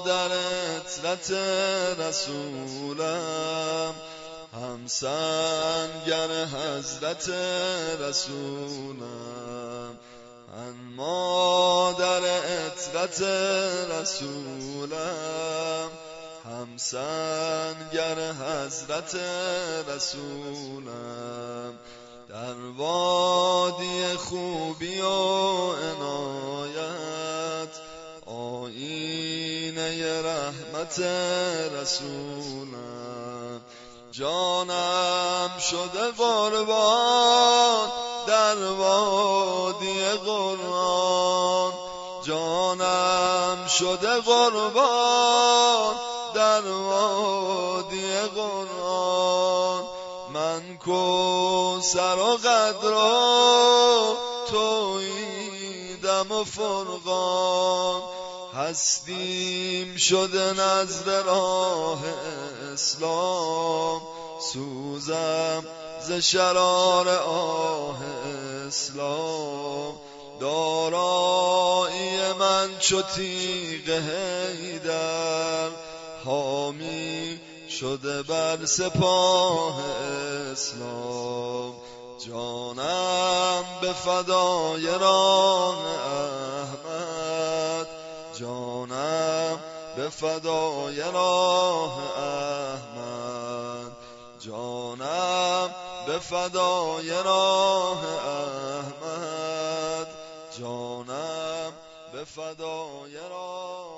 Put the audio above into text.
در عطرت رسولم، هم سنگر حضرت رسولم. اما در عطرت رسولم، هم سنگر حضرت رسولم. در وادی خوبی و عنایت، آیینه رحمت رسولم. جانم شده قربان در وادی قرآن، جانم شده قربان در وادی قرآن. من کوثر و قدر و توحیدم و فرقان، هستیم شده نزد راه اسلام. سوزم ز شرار آه اسلام، دارایی من چو تیغ حیدر، حامی شده بر سپاه اسلام. جانم به فدای راه احمد، جانم به فدای راه احمد، جانم به فدای راه احمد، جانم به فدای راه